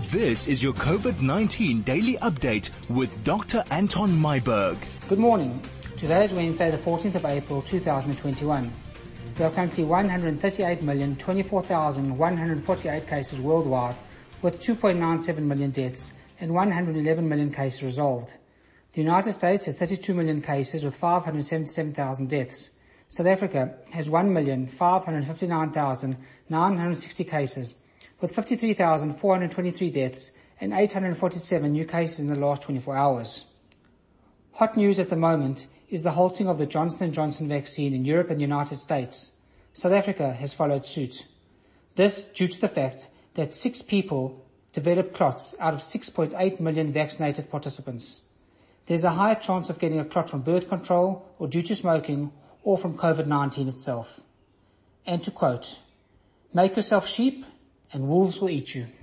This is your COVID-19 daily update with Dr. Anton Myburg. Good morning. Today is Wednesday, the 14th of April, 2021. There are currently 138,024,148 cases worldwide, with 2.97 million deaths and 111 million cases resolved. The United States has 32 million cases with 577,000 deaths. South Africa has 1,559,960 cases, with 53,423 deaths and 847 new cases in the last 24 hours. Hot news at the moment is the halting of the Johnson & Johnson vaccine in Europe and the United States. South Africa has followed suit. This due to the fact that 6 people developed clots out of 6.8 million vaccinated participants. There's a higher chance of getting a clot from birth control or due to smoking or from COVID-19 itself. And to quote, "Make yourself sheep and wolves will eat you."